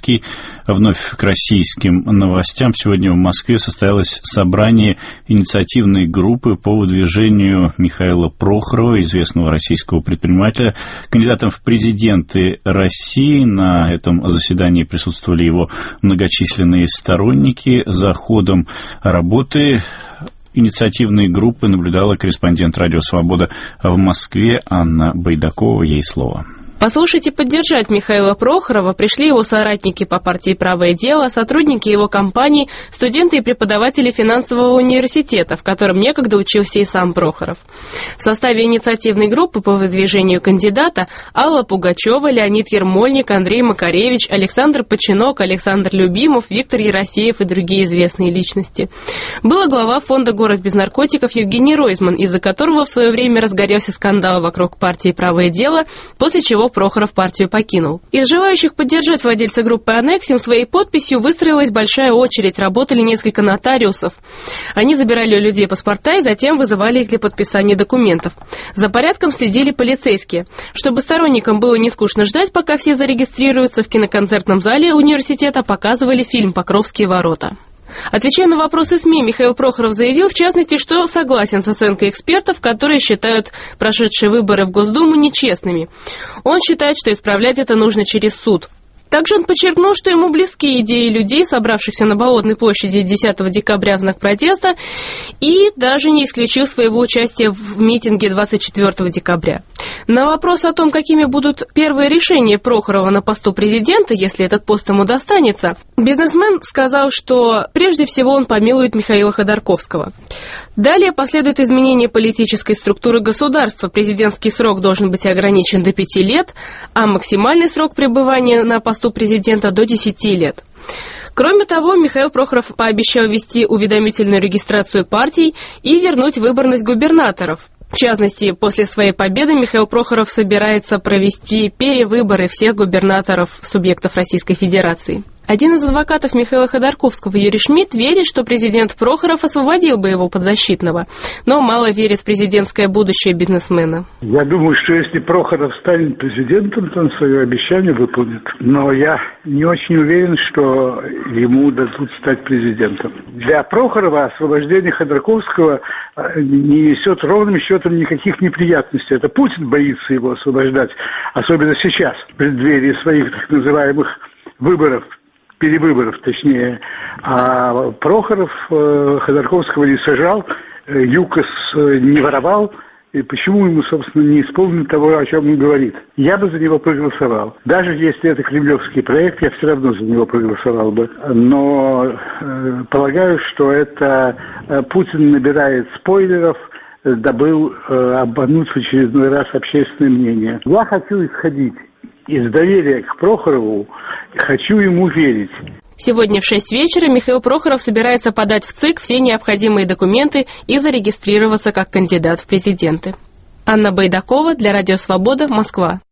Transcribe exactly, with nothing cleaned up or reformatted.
Новосибирский. Вновь к российским новостям. Сегодня в Москве состоялось собрание инициативной группы по выдвижению Михаила Прохорова, известного российского предпринимателя, кандидатом в президенты России. На этом заседании присутствовали его многочисленные сторонники. За ходом работы инициативной группы наблюдала корреспондент «Радио Свобода» в Москве Анна Байдакова. Ей слово. Послушать и поддержать Михаила Прохорова пришли его соратники по партии «Правое дело», сотрудники его компании, студенты и преподаватели финансового университета, в котором некогда учился и сам Прохоров. В составе инициативной группы по выдвижению кандидата Алла Пугачева, Леонид Ермольник, Андрей Макаревич, Александр Починок, Александр Любимов, Виктор Ерофеев и другие известные личности. Был глава фонда «Город без наркотиков» Евгений Ройзман, из-за которого в свое время разгорелся скандал вокруг партии «Правое дело», после чего Прохоров партию покинул. Из желающих поддержать владельца группы «Аннексиум» своей подписью выстроилась большая очередь, работали несколько нотариусов. Они забирали у людей паспорта и затем вызывали их для подписания документов. За порядком следили полицейские. Чтобы сторонникам было не скучно ждать, пока все зарегистрируются, в киноконцертном зале университета показывали фильм «Покровские ворота». Отвечая на вопросы СМИ, Михаил Прохоров заявил, в частности, что согласен с оценкой экспертов, которые считают прошедшие выборы в Госдуму нечестными. Он считает, что исправлять это нужно через суд. Также он подчеркнул, что ему близки идеи людей, собравшихся на Болотной площади десятого декабря в знак протеста, и даже не исключил своего участия в митинге двадцать четвёртого декабря. На вопрос о том, какими будут первые решения Прохорова на посту президента, если этот пост ему достанется, бизнесмен сказал, что прежде всего он помилует Михаила Ходорковского. Далее последует изменение политической структуры государства. Президентский срок должен быть ограничен до пяти лет, а максимальный срок пребывания на посту президента до десяти лет. Кроме того, Михаил Прохоров пообещал ввести уведомительную регистрацию партий и вернуть выборность губернаторов. В частности, после своей победы Михаил Прохоров собирается провести перевыборы всех губернаторов субъектов Российской Федерации. Один из адвокатов Михаила Ходорковского, Юрий Шмидт, верит, что президент Прохоров освободил бы его подзащитного, но мало верит в президентское будущее бизнесмена. Я думаю, что если Прохоров станет президентом, то он свое обещание выполнит. Но я не очень уверен, что ему дадут стать президентом. Для Прохорова освобождение Ходорковского не несет ровным счетом никаких неприятностей. Это Путин боится его освобождать, особенно сейчас, в преддверии своих так называемых выборов. перевыборов, точнее, а Прохоров э, Ходорковского не сажал, э, ЮКОС э, не воровал, и почему ему, собственно, не исполнить того, о чем он говорит? Я бы за него проголосовал. Даже если это кремлевский проект, я все равно за него проголосовал бы. Но э, полагаю, что это э, Путин набирает спойлеров, э, дабы э, обмануть в очередной раз общественное мнение. Я хочу исходить из доверия к Прохорову, хочу ему верить. Сегодня в шесть вечера Михаил Прохоров собирается подать в ЦИК все необходимые документы и зарегистрироваться как кандидат в президенты. Анна Байдакова для Радио Свобода, Москва.